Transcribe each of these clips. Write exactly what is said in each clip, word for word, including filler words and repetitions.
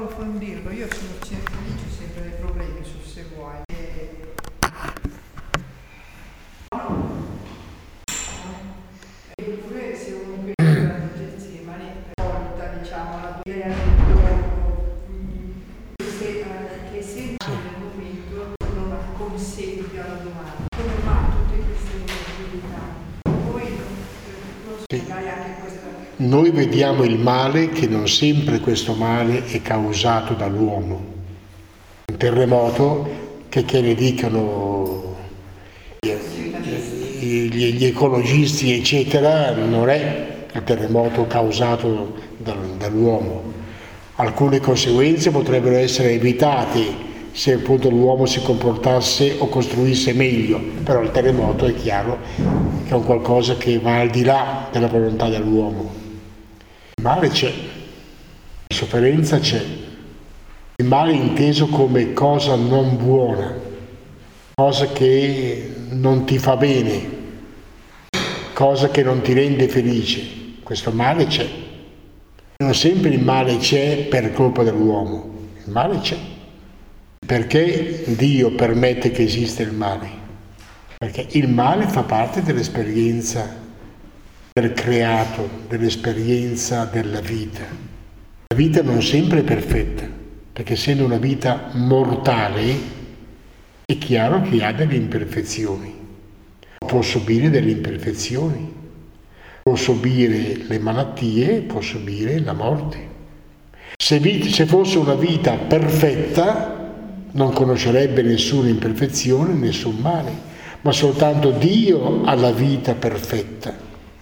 approfondirlo. Io sono sempre, c'è sempre dei problemi su se vuoi. Eppure se uno vede la Getsemani, porta, diciamo, la idea che sempre nel momento non consente alla domanda. Come mai tutte queste possibilità? Poi non spiegare anche questa. Noi vediamo il male, che non sempre questo male è causato dall'uomo. Un terremoto, che, che ne dicano gli, gli ecologisti, eccetera, non è il terremoto causato dall'uomo. Alcune conseguenze potrebbero essere evitate se appunto l'uomo si comportasse o costruisse meglio, però il terremoto è chiaro che è un qualcosa che va al di là della volontà dell'uomo. Il male c'è, la sofferenza c'è, il male inteso come cosa non buona, cosa che non ti fa bene, cosa che non ti rende felice. Questo male c'è. Non sempre il male c'è per colpa dell'uomo, il male c'è. Perché Dio permette che esista il male? Perché il male fa parte dell'esperienza del creato, dell'esperienza della vita. La vita non sempre è perfetta, perché essendo una vita mortale è chiaro che ha delle imperfezioni, può subire delle imperfezioni, può subire le malattie, può subire la morte. Se, vita, se fosse una vita perfetta non conoscerebbe nessuna imperfezione, nessun male, ma soltanto Dio ha la vita perfetta.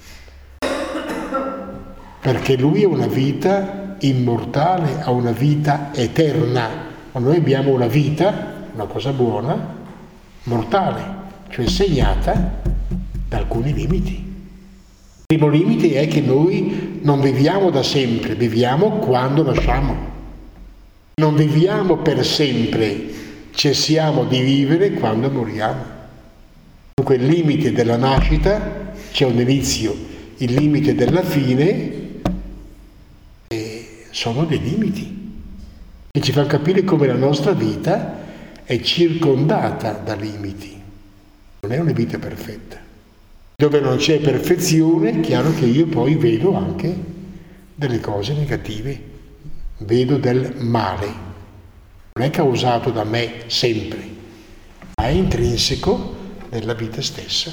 Perché Lui ha una vita immortale, ha una vita eterna, ma noi abbiamo una vita, una cosa buona, mortale, cioè segnata da alcuni limiti. Il primo limite è che noi non viviamo da sempre, viviamo quando nasciamo. Non viviamo per sempre, cessiamo di vivere quando moriamo. Dunque il limite della nascita c'è un inizio, il limite della fine sono dei limiti che ci fanno capire come la nostra vita è circondata da limiti. Non è una vita perfetta. Dove non c'è perfezione, è chiaro che io poi vedo anche delle cose negative, vedo del male. Non è causato da me sempre, ma è intrinseco nella vita stessa.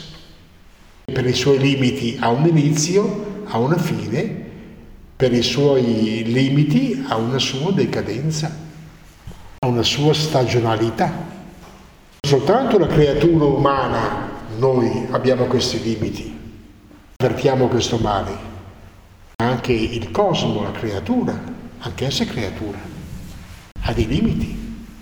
Per i suoi limiti ha un inizio, ha una fine, per i suoi limiti ha una sua decadenza, ha una sua stagionalità. Soltanto la creatura umana noi abbiamo questi limiti, avvertiamo questo male, ma anche il cosmo, la creatura, anche essa è creatura, ha dei limiti,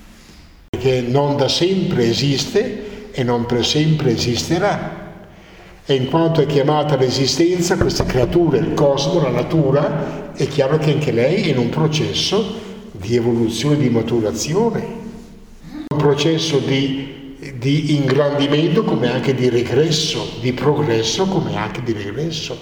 perché non da sempre esiste e non per sempre esisterà. E in quanto è chiamata l'esistenza, questa creatura, il cosmo, la natura, è chiaro che anche lei è in un processo di evoluzione, di maturazione, un processo di, di ingrandimento come anche di regresso, di progresso come anche di regresso.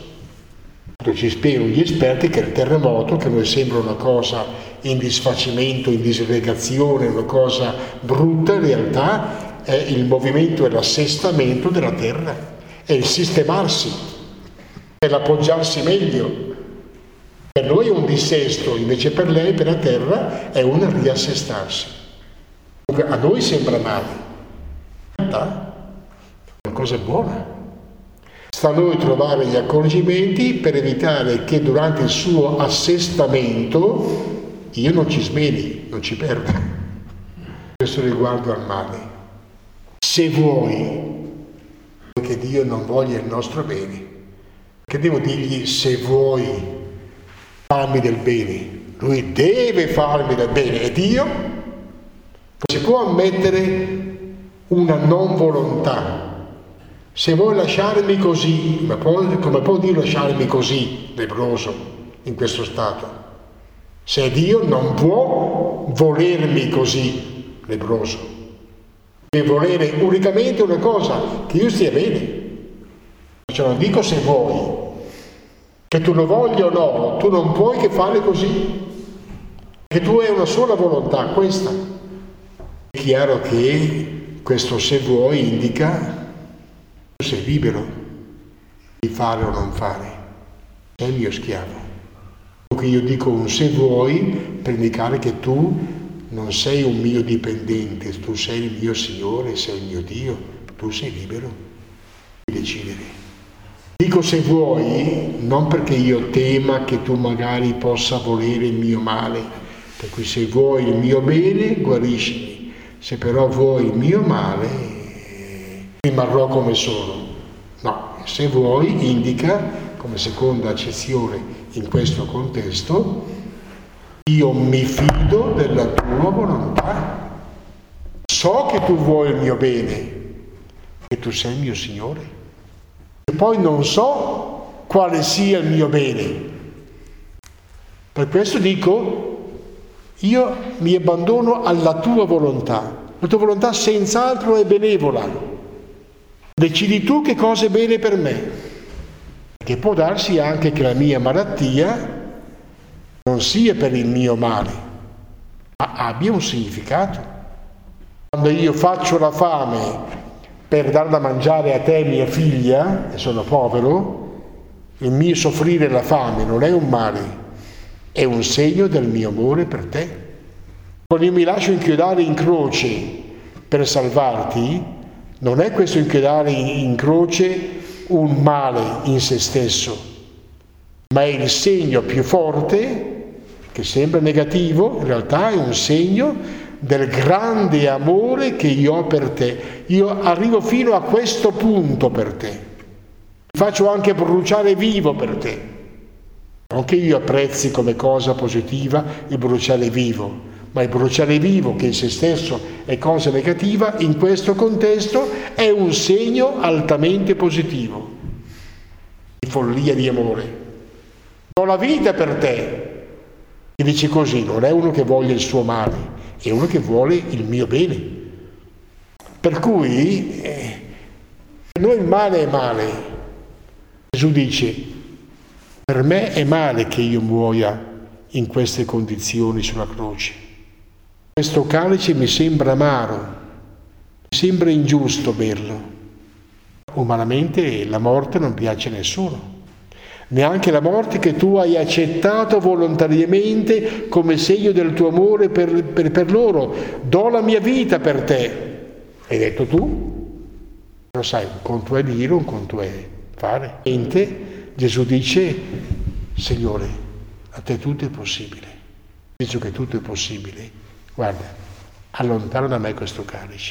Ci spiegano gli esperti che il terremoto, che a noi sembra una cosa in disfacimento, in disgregazione, una cosa brutta, in realtà è il movimento e l'assestamento della terra. È il sistemarsi, è l'appoggiarsi meglio. Per noi è un dissesto, invece per lei, per la terra, è un riassestarsi. A noi sembra male, in realtà è una cosa buona. Sta a noi trovare gli accorgimenti per evitare che durante il suo assestamento io non ci smeni, non ci perda. Questo riguardo al male. Se vuoi che Dio non voglia il nostro bene, che devo dirgli se vuoi farmi del bene, Lui deve farmi del bene e Dio non si può ammettere una non volontà. Se vuoi lasciarmi così, ma poi, come può Dio lasciarmi così, lebbroso, in questo stato? Se Dio non può volermi così, lebbroso. Deve volere unicamente una cosa, che io stia bene. Cioè non dico se vuoi, che tu lo voglia o no, tu non puoi che fare così. Che tu hai una sola volontà, questa. È chiaro che questo se vuoi indica tu sei libero di fare o non fare. Sei il mio schiavo. Io dico un se vuoi per indicare che tu non sei un mio dipendente, tu sei il mio Signore, sei il mio Dio, tu sei libero di decidere. Dico se vuoi, non perché io tema che tu magari possa volere il mio male, per cui se vuoi il mio bene, guariscimi, se però vuoi il mio male, rimarrò come sono. No, se vuoi indica, come seconda accezione in questo contesto, io mi fido della tua volontà. So che tu vuoi il mio bene, che tu sei il mio Signore. E poi non so quale sia il mio bene. Per questo dico, io mi abbandono alla tua volontà. La tua volontà senz'altro è benevola. Decidi tu che cosa è bene per me. Che può darsi anche che la mia malattia non sia per il mio male, ma abbia un significato. Quando io faccio la fame per dar da mangiare a te, mia figlia, e sono povero, il mio soffrire la fame non è un male, è un segno del mio amore per te. Quando io mi lascio inchiodare in croce per salvarti, non è questo inchiodare in croce un male in se stesso, ma è il segno più forte, che sembra negativo, in realtà è un segno del grande amore che io ho per te. Io arrivo fino a questo punto per te. Mi faccio anche bruciare vivo per te. Non che io apprezzi come cosa positiva il bruciare vivo, ma il bruciare vivo, che in se stesso è cosa negativa, in questo contesto è un segno altamente positivo, di follia di amore. Do la vita per te. E dici così, non è uno che voglia il suo male, è uno che vuole il mio bene. Per cui, eh, per noi il male è male. Gesù dice, per me è male che io muoia in queste condizioni sulla croce. Questo calice mi sembra amaro, mi sembra ingiusto berlo. Umanamente la morte non piace a nessuno. Neanche la morte che tu hai accettato volontariamente come segno del tuo amore per, per, per loro. Do la mia vita per te. Hai detto tu? Lo sai, un conto è dire, un conto è fare. Niente, Gesù dice, Signore, a te tutto è possibile. Dice che tutto è possibile. Guarda, allontana da me questo calice.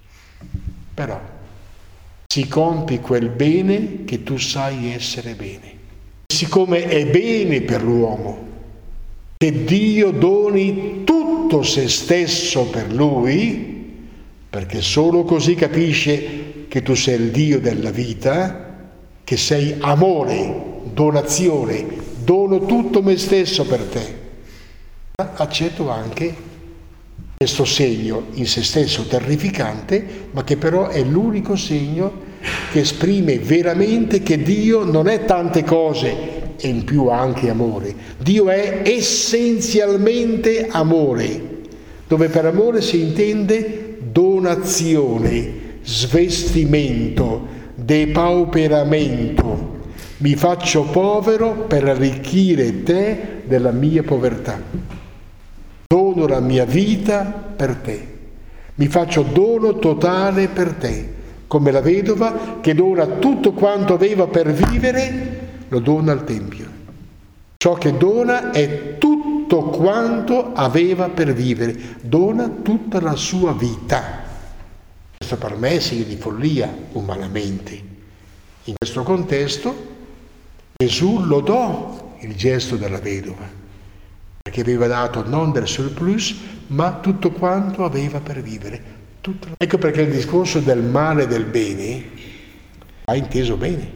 Però si compi quel bene che tu sai essere bene. Siccome è bene per l'uomo che Dio doni tutto se stesso per lui, perché solo così capisce che tu sei il Dio della vita, che sei amore, donazione, dono tutto me stesso per te. Accetto anche questo segno in se stesso terrificante, ma che però è l'unico segno che esprime veramente che Dio non è tante cose e in più anche amore. Dio è essenzialmente amore, dove per amore si intende donazione, svestimento, depauperamento. Mi faccio povero per arricchire te della mia povertà. Dono la mia vita per te. Mi faccio dono totale per te. Come la vedova che dona tutto quanto aveva per vivere, lo dona al Tempio. Ciò che dona è tutto quanto aveva per vivere, dona tutta la sua vita. Questo per me è segno di follia, umanamente. In questo contesto Gesù lodò il gesto della vedova, perché aveva dato non del surplus, ma tutto quanto aveva per vivere. Tutto. Ecco perché il discorso del male e del bene va inteso bene.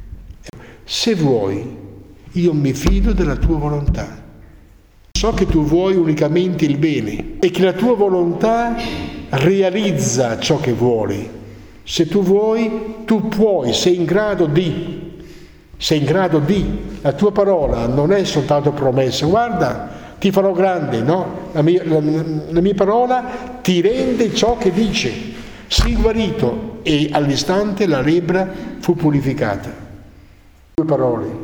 Se vuoi, io mi fido della tua volontà. So che tu vuoi unicamente il bene e che la tua volontà realizza ciò che vuole. Se tu vuoi, tu puoi, sei in grado di, sei in grado di. La tua parola non è soltanto promessa. Guarda, ti farò grande, no? La mia, la, la mia parola ti rende ciò che dice. Sii guarito, e all'istante la lebbra fu purificata. Due parole.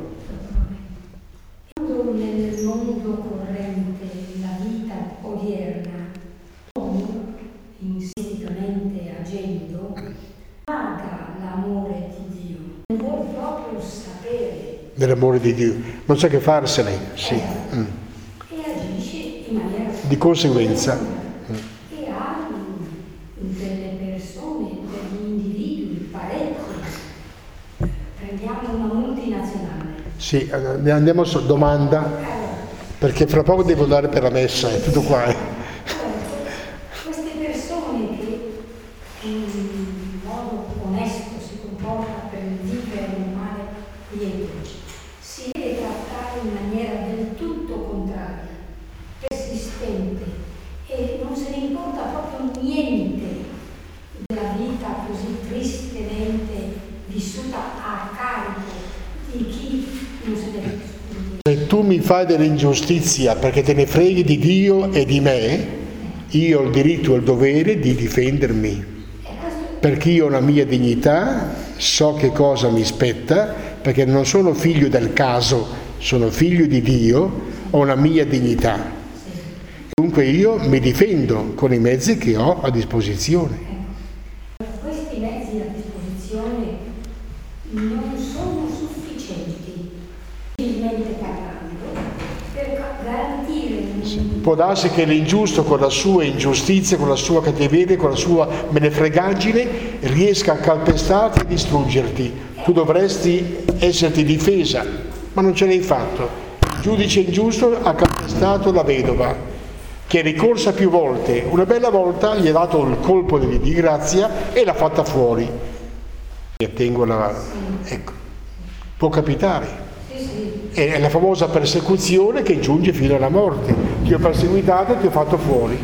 Nel mondo corrente, la vita odierna, l'uomo, insistitamente agendo, paga l'amore di Dio. Non vuole proprio sapere. Dell'amore di Dio. Non sa che farsene, sì. Eh, Mm. E agisce in maniera... Di conseguenza. E ha delle persone, degli individui, parecchi. Prendiamo una multinazionale. Sì, andiamo su domanda, perché fra poco devo andare per la messa, è tutto qua. Eh. Queste persone che in modo onesto si comporta per vivere un male lieto, si deve trattare in maniera del tutto contraria, persistente, e non se ne importa proprio niente della vita così tristemente vissuta a carico di chi non se ne Se tu mi fai dell'ingiustizia perché te ne freghi di Dio e di me, io ho il diritto e il dovere di difendermi, perché io ho la mia dignità, so che cosa mi spetta, perché non sono figlio del caso, sono figlio di Dio, ho la mia dignità. Dunque io mi difendo con i mezzi che ho a disposizione. Questi mezzi a disposizione non sono sufficienti, civilmente parlando, per garantire un... Può darsi che l'ingiusto con la sua ingiustizia, con la sua cattiveria, con la sua menefregaggine riesca a calpestarti e distruggerti. Tu dovresti esserti difesa, ma non ce l'hai fatto. Il giudice ingiusto ha calpestato la vedova, che è ricorsa più volte. Una bella volta gli ha dato il colpo di, di grazia e l'ha fatta fuori. Mi attengo alla... Ecco, può capitare. È la famosa persecuzione che giunge fino alla morte. Ti ho perseguitato e ti ho fatto fuori.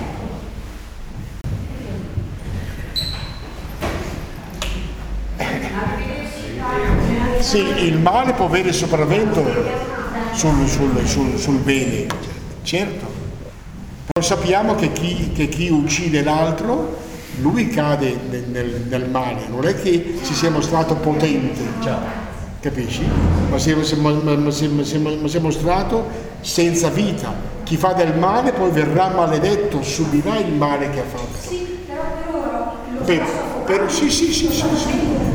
Sì, il male può avere sopravvento sul, sul, sul, sul bene, certo. Però sappiamo che chi, che chi uccide l'altro, lui cade nel, nel, nel male. Non è che ci sia mostrato potente, capisci? Ma si è, ma, ma, si, ma, si, ma si è mostrato senza vita. Chi fa del male poi verrà maledetto, subirà il male che ha fatto. Sì, però per ora lo Per, per, sì, sì, sì, sì, sì.